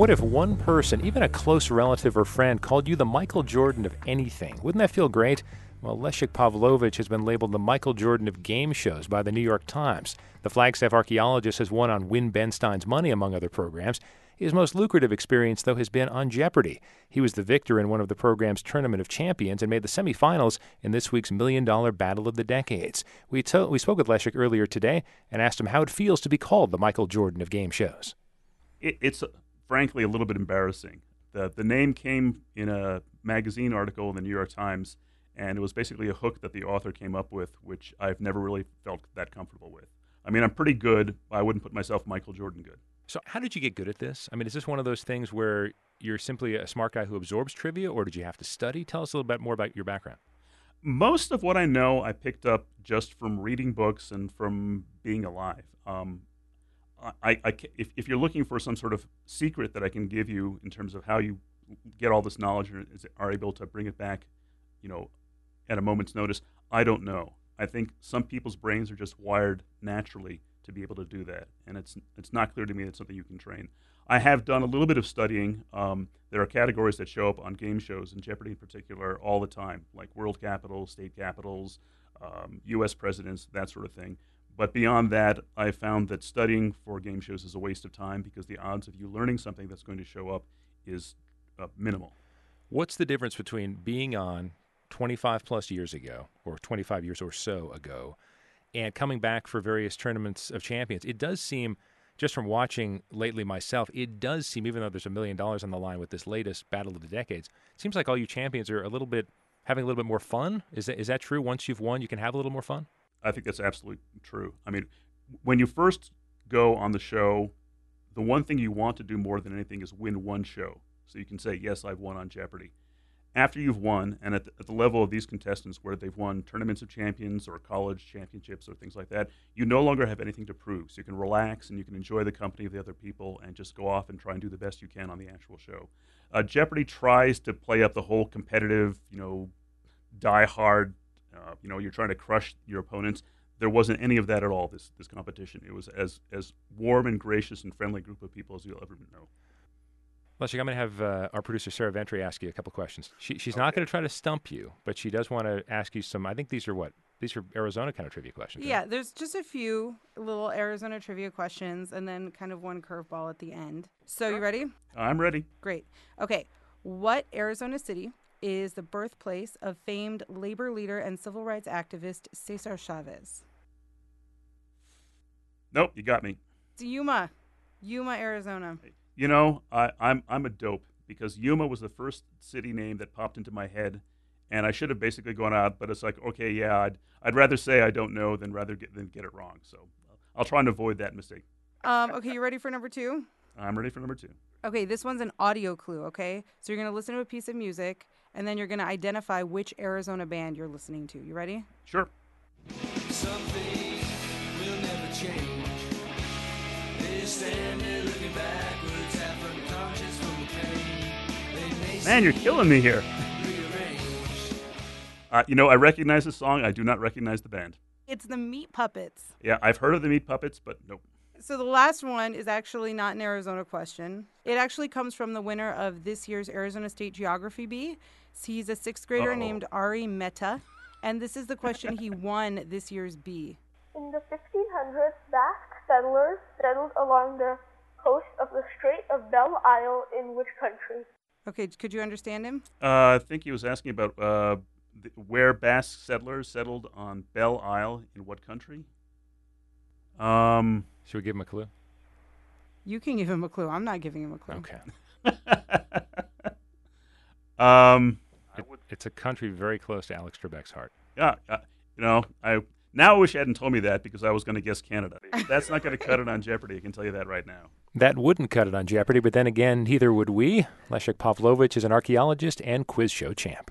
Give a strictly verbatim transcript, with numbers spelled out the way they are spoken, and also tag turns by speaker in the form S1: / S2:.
S1: What if one person, even a close relative or friend, called you the Michael Jordan of anything? Wouldn't that feel great? Well, Leszek Pavlovich has been labeled the Michael Jordan of game shows by the New York Times. The Flagstaff archaeologist has won on Win Ben Stein's Money, among other programs. His most lucrative experience, though, has been on Jeopardy! He was the victor in one of the program's Tournament of Champions and made the semifinals in this week's Million Dollar Battle of the Decades. We, to- we spoke with Leszek earlier today and asked him how it feels to be called the Michael Jordan of game shows.
S2: It, it's, uh, frankly, a little bit embarrassing. The, the name came in a magazine article in the New York Times, and it was basically a hook that the author came up with, which I've never really felt that comfortable with. I mean, I'm pretty good. I wouldn't put myself Michael Jordan good.
S1: So how did you get good at this? I mean, is this one of those things where you're simply a smart guy who absorbs trivia, or did you have to study? Tell us a little bit more about your background.
S2: Most of what I know I picked up just from reading books and from being alive. Um, I, I, if, if you're looking for some sort of secret that I can give you in terms of how you get all this knowledge and are able to bring it back, you know, at a moment's notice, I don't know. I think some people's brains are just wired naturally to be able to do that, and it's it's not clear to me it's something you can train. I have done a little bit of studying. Um, there are categories that show up on game shows, and Jeopardy in particular, all the time, like world capitals, state capitals, um, U S presidents, that sort of thing. But beyond that, I found that studying for game shows is a waste of time because the odds of you learning something that's going to show up is uh, minimal.
S1: What's the difference between being on twenty-five plus years ago, or twenty-five years or so ago, and coming back for various tournaments of champions? It does seem, just from watching lately myself, it does seem, even though there's a million dollars on the line with this latest Battle of the Decades, it seems like all you champions are a little bit, having a little bit more fun. Is that, is that true? Once you've won, you can have a little more fun?
S2: I think that's absolutely true. I mean, when you first go on the show, the one thing you want to do more than anything is win one show. So you can say, yes, I've won on Jeopardy! After you've won, and at the, at the level of these contestants where they've won tournaments of champions or college championships or things like that, you no longer have anything to prove. So you can relax and you can enjoy the company of the other people and just go off and try and do the best you can on the actual show. Uh, Jeopardy! Tries to play up the whole competitive, you know, die hard, uh, you know, you're trying to crush your opponents. There wasn't any of that at all, this this competition. It was as, as warm and gracious and friendly group of people as you'll ever know.
S1: Leszek, I'm going to have uh, our producer, Sarah Ventry, ask you a couple questions. She, she's
S2: Okay.
S1: not going to try to stump you, but she does want to ask you some, I think these are what? These are Arizona kind of trivia questions.
S3: Yeah,
S1: right?
S3: there's just a few little Arizona trivia questions and then kind of one curveball at the end. So you ready?
S2: I'm ready.
S3: Great. Okay. What Arizona city is the birthplace of famed labor leader and civil rights activist Cesar Chavez?
S2: Nope, you got me.
S3: It's Yuma. Yuma, Arizona.
S2: You know, I, I'm I'm a dope because Yuma was the first city name that popped into my head, and I should have basically gone out, but it's like, okay, yeah, I'd I'd rather say I don't know than rather get than get it wrong. So I'll try and avoid that mistake.
S3: Um, okay, you ready for number two?
S2: I'm ready for number two.
S3: Okay, this one's an audio clue, okay? So you're going to listen to a piece of music, and then you're going to identify which Arizona band you're listening to. You ready?
S2: Sure.
S4: Something will never change. They stand there looking backwards, half unconscious from the pain. They may
S2: Man, you're killing me here.
S4: rearrange.
S2: Uh, you know, I recognize the song. I do not recognize the band.
S3: It's the Meat Puppets.
S2: Yeah, I've heard of the Meat Puppets, but nope.
S3: So the last one is actually not an Arizona question. It actually comes from the winner of this year's Arizona State Geography Bee. He's a sixth grader
S2: Uh-oh.
S3: named Ari Mehta, and this is the question he won this year's Bee.
S5: In the fifteen hundreds, Basque settlers settled along the coast of the Strait of Belle Isle in which country?
S3: Okay, could you understand him?
S2: Uh, I think he was asking about uh, the, where Basque settlers settled on Belle Isle in what country? Um,
S1: Should we give him a clue?
S3: You can give him a clue. I'm not giving him a clue.
S1: Okay.
S2: um,
S1: It, it's a country very close to Alex Trebek's heart.
S2: yeah, uh, you know, I now I wish you hadn't told me that because I was going to guess Canada. That's not going to cut it on Jeopardy. I can tell you that right now.
S1: That wouldn't cut it on Jeopardy, but then again, neither would we. Leszek Pavlovich is an archaeologist and quiz show champ.